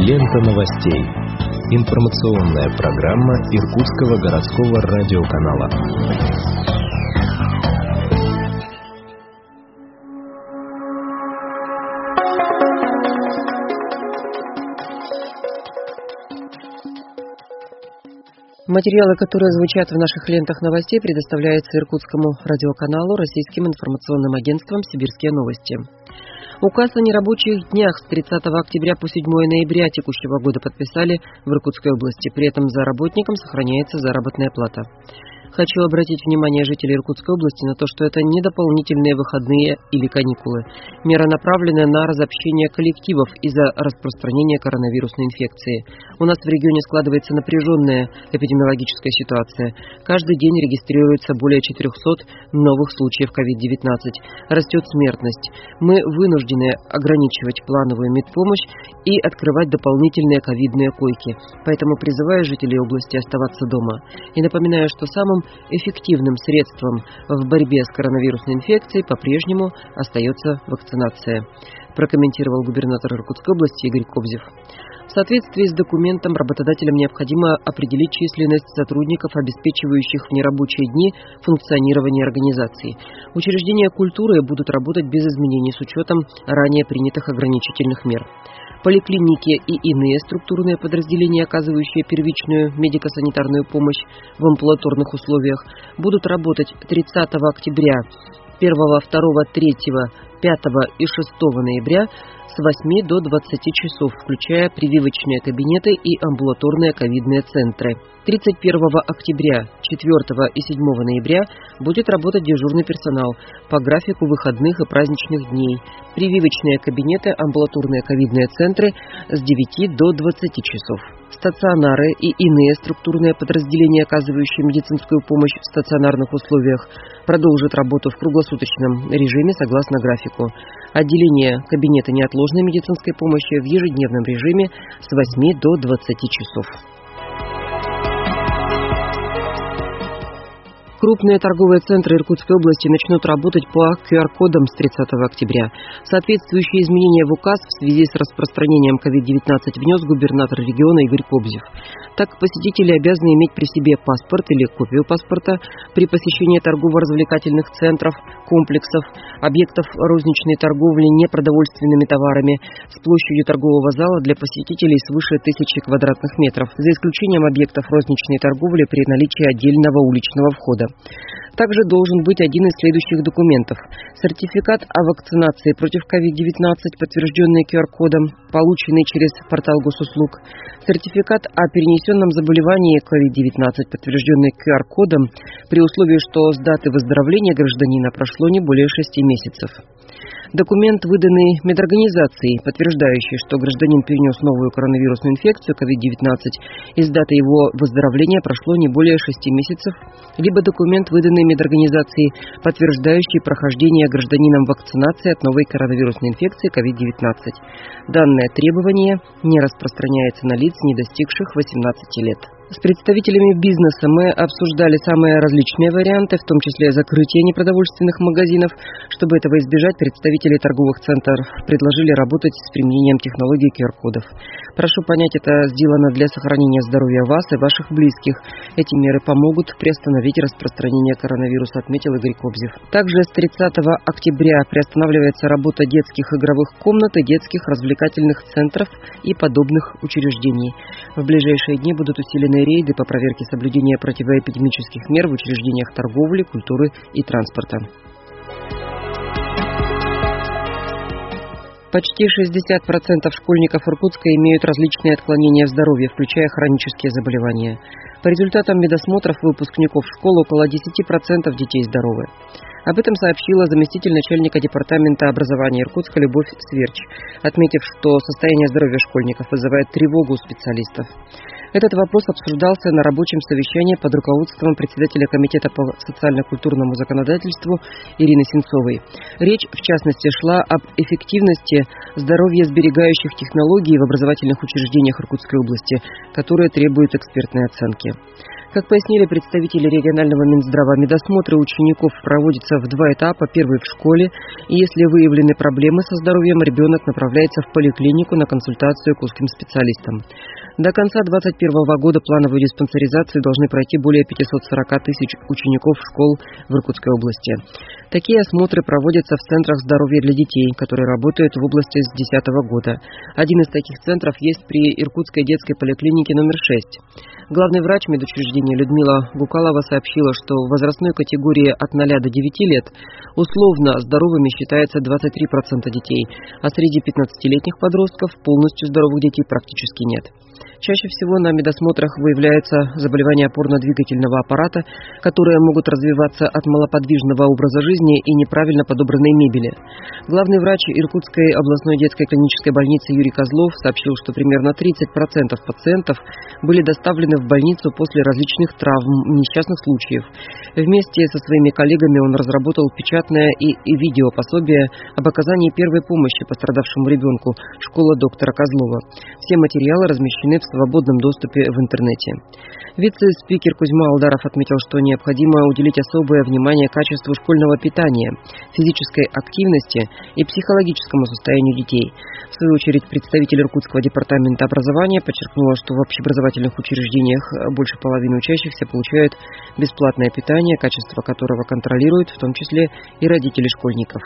Лента новостей. Информационная программа Иркутского городского радиоканала. Материалы, которые звучат в наших лентах новостей, предоставляются Иркутскому радиоканалу Российским информационным агентством «Сибирские новости». Указ о нерабочих днях с 30 октября по 7 ноября текущего года подписали в Иркутской области. При этом за работникам сохраняется заработная плата. Хочу обратить внимание жителей Иркутской области на то, что это не дополнительные выходные или каникулы. Мера направлена на разобщение коллективов из-за распространения коронавирусной инфекции. У нас в регионе складывается напряженная эпидемиологическая ситуация. Каждый день регистрируется более 400 новых случаев COVID-19. Растет смертность. Мы вынуждены ограничивать плановую медпомощь и открывать дополнительные ковидные койки. Поэтому призываю жителей области оставаться дома. И напоминаю, что самым эффективным средством в борьбе с коронавирусной инфекцией по-прежнему остается вакцинация, прокомментировал губернатор Иркутской области Игорь Кобзев. В соответствии с документом работодателям необходимо определить численность сотрудников, обеспечивающих в нерабочие дни функционирование организации. Учреждения культуры будут работать без изменений с учетом ранее принятых ограничительных мер. Поликлиники и иные структурные подразделения, оказывающие первичную медико-санитарную помощь в амбулаторных условиях, будут работать 30 октября, 1, 2, 3, 5 и 6 ноября с 8 до 20 часов, включая прививочные кабинеты и амбулаторные ковидные центры. 31 октября, 4 и 7 ноября будет работать дежурный персонал по графику выходных и праздничных дней. Прививочные кабинеты, амбулаторные ковидные центры с 9 до 20 часов. Стационары и иные структурные подразделения, оказывающие медицинскую помощь в стационарных условиях, продолжат работу в круглосуточном режиме согласно графику. Отделение кабинета неотложной медицинской помощи в ежедневном режиме с 8 до 20 часов. Крупные торговые центры Иркутской области начнут работать по QR-кодам с 30 октября. Соответствующие изменения в указ в связи с распространением COVID-19 внес губернатор региона Игорь Кобзев. Так, посетители обязаны иметь при себе паспорт или копию паспорта при посещении торгово-развлекательных центров, комплексов, объектов розничной торговли непродовольственными товарами с площадью торгового зала для посетителей свыше 1000 квадратных метров, за исключением объектов розничной торговли при наличии отдельного уличного входа. Также должен быть один из следующих документов: сертификат о вакцинации против COVID-19, подтвержденный QR-кодом, полученный через портал госуслуг, сертификат о перенесенном заболевании COVID-19, подтвержденный QR-кодом, при условии, что с даты выздоровления гражданина прошло не более 6 месяцев. Документ, выданный медорганизацией, подтверждающий, что гражданин перенес новую коронавирусную инфекцию COVID-19 и с даты его выздоровления прошло не более 6 месяцев, либо документ, выданный медорганизацией, подтверждающий прохождение гражданином вакцинации от новой коронавирусной инфекции COVID-19. Данное требование не распространяется на лиц, не достигших 18 лет. С представителями бизнеса мы обсуждали самые различные варианты, в том числе закрытие непродовольственных магазинов. Чтобы этого избежать, представители торговых центров предложили работать с применением технологий QR-кодов. Прошу понять, это сделано для сохранения здоровья вас и ваших близких. Эти меры помогут приостановить распространение коронавируса, отметил Игорь Кобзев. Также с 30 октября приостанавливается работа детских игровых комнат и детских развлекательных центров и подобных учреждений. В ближайшие дни будут усилены рейды по проверке соблюдения противоэпидемических мер в учреждениях торговли, культуры и транспорта. Почти 60% школьников Иркутска имеют различные отклонения в здоровье, включая хронические заболевания. По результатам медосмотров выпускников школ около 10% детей здоровы. Об этом сообщила заместитель начальника департамента образования Иркутска Любовь Сверч, отметив, что состояние здоровья школьников вызывает тревогу у специалистов. Этот вопрос обсуждался на рабочем совещании под руководством председателя Комитета по социально-культурному законодательству Ирины Сенцовой. Речь, в частности, шла об эффективности здоровьесберегающих технологий в образовательных учреждениях Иркутской области, которые требуют экспертной оценки. Как пояснили представители регионального Минздрава, медосмотры учеников проводятся в 2 этапа. Первый в школе, и если выявлены проблемы со здоровьем, ребенок направляется в поликлинику на консультацию к узким специалистам. До конца 2021 года плановую диспансеризацию должны пройти более 540 тысяч учеников школ в Иркутской области. Такие осмотры проводятся в центрах здоровья для детей, которые работают в области с 2010 года. Один из таких центров есть при Иркутской детской поликлинике номер 6. Главный врач медучреждения Людмила Гукалова сообщила, что в возрастной категории от 0 до 9 лет условно здоровыми считается 23% детей, а среди 15-летних подростков полностью здоровых детей практически нет. Чаще всего на медосмотрах выявляются заболевания опорно-двигательного аппарата, которые могут развиваться от малоподвижного образа жизни и неправильно подобранной мебели. Главный врач Иркутской областной детской клинической больницы Юрий Козлов сообщил, что примерно 30% пациентов были доставлены в больницу после различных травм, несчастных случаев. Вместе со своими коллегами он разработал печатное и видеопособие об оказании первой помощи пострадавшему ребенку «Школа доктора Козлова». Все материалы размещены в свободном доступе в интернете. Вице-спикер Кузьма Алдаров отметил, что необходимо уделить особое внимание качеству школьного питания, физической активности и психологическому состоянию детей. В свою очередь, представитель Иркутского департамента образования подчеркнула, что в общеобразовательных учреждениях больше половины учащихся получают бесплатное питание, качество которого контролируют в том числе и родители школьников.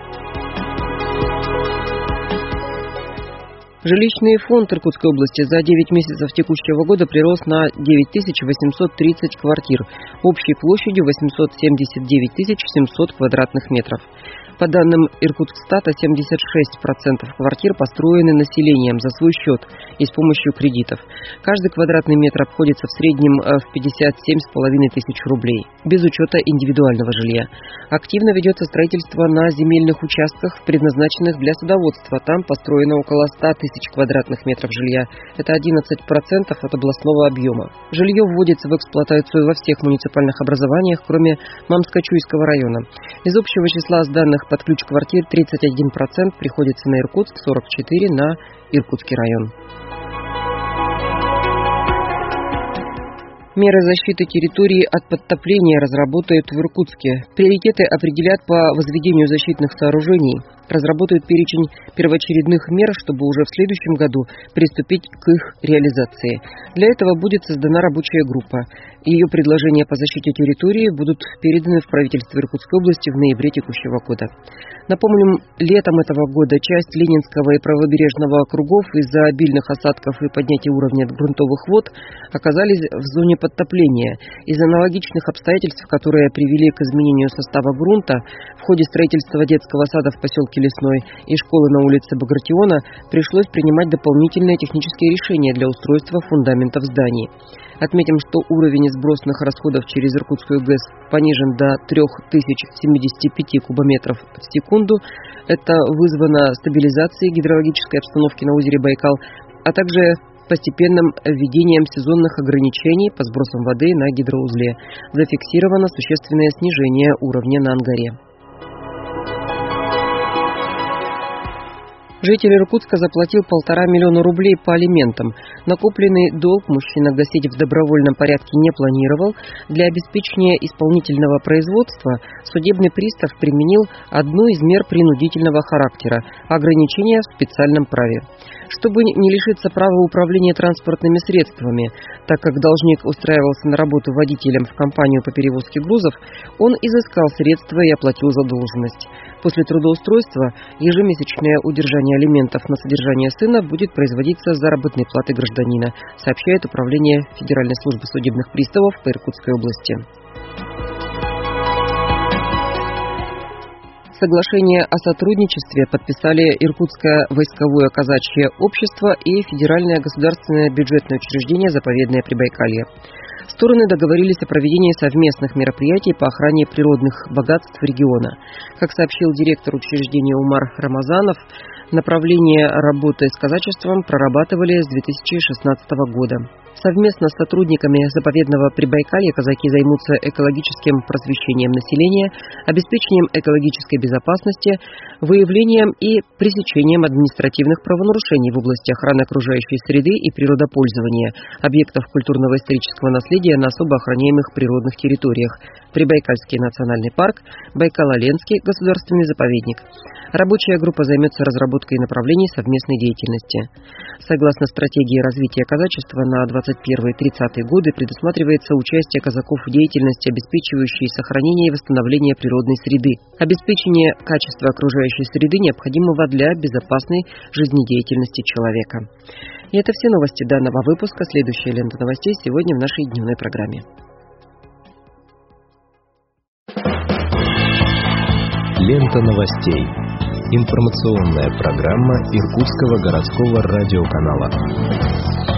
Жилищный фонд Иркутской области за 9 месяцев текущего года прирос на 9830 квартир, общей площадью 879 700 квадратных метров. По данным Иркутскстата, 76% квартир построены населением за свой счет и с помощью кредитов. Каждый квадратный метр обходится в среднем в 57,5 тысяч рублей, без учета индивидуального жилья. Активно ведется строительство на земельных участках, предназначенных для садоводства. Там построено около 100 тысяч квадратных метров жилья. Это 11% от областного объема. Жилье вводится в эксплуатацию во всех муниципальных образованиях, кроме Мамско-Чуйского района. Из общего числа сданных под ключ квартир 31% приходится на Иркутск, 44% на Иркутский район. Меры защиты территории от подтопления разработают в Иркутске. Приоритеты определят по возведению защитных сооружений. Разработают перечень первоочередных мер, чтобы уже в следующем году приступить к их реализации. Для этого будет создана рабочая группа. Ее предложения по защите территории будут переданы в правительство Иркутской области в ноябре текущего года. Напомним, летом этого года часть Ленинского и правобережного округов из-за обильных осадков и поднятия уровня грунтовых вод оказались в зоне подтопления. Из аналогичных обстоятельств, которые привели к изменению состава грунта, в ходе строительства детского сада в поселке Лесной и школы на улице Багратиона пришлось принимать дополнительные технические решения для устройства фундаментов зданий. Отметим, что уровень сбросных расходов через Иркутскую ГЭС понижен до 3075 кубометров в секунду. Это вызвано стабилизацией гидрологической обстановки на озере Байкал, а также постепенным введением сезонных ограничений по сбросам воды на гидроузле. Зафиксировано существенное снижение уровня на Ангаре. Житель Иркутска заплатил 1,5 миллиона рублей по алиментам. Накопленный долг мужчина гасить в добровольном порядке не планировал. Для обеспечения исполнительного производства судебный пристав применил одну из мер принудительного характера – ограничения в специальном праве. Чтобы не лишиться права управления транспортными средствами, так как должник устраивался на работу водителем в компанию по перевозке грузов, он изыскал средства и оплатил задолженность. После трудоустройства ежемесячное удержание алиментов на содержание сына будет производиться с заработной платы гражданина, сообщает Управление Федеральной службы судебных приставов по Иркутской области. Соглашение о сотрудничестве подписали Иркутское войсковое казачье общество и Федеральное государственное бюджетное учреждение «Заповедное Прибайкалье». Стороны договорились о проведении совместных мероприятий по охране природных богатств региона. Как сообщил директор учреждения Умар Рамазанов, направление работы с казачеством прорабатывали с 2016 года. Совместно с сотрудниками заповедного Прибайкалья казаки займутся экологическим просвещением населения, обеспечением экологической безопасности, выявлением и пресечением административных правонарушений в области охраны окружающей среды и природопользования, объектов культурного исторического наследия на особо охраняемых природных территориях, Прибайкальский национальный парк, Байкало-Ленский государственный заповедник. Рабочая группа займется разработкой направлений совместной деятельности. Согласно стратегии развития казачества на 21-30 годы предусматривается участие казаков в деятельности, обеспечивающей сохранение и восстановление природной среды, обеспечение качества окружающей среды, необходимого для безопасной жизнедеятельности человека. И это все новости данного выпуска. Следующая лента новостей сегодня в нашей дневной программе. Лента новостей. Информационная программа Иркутского городского радиоканала.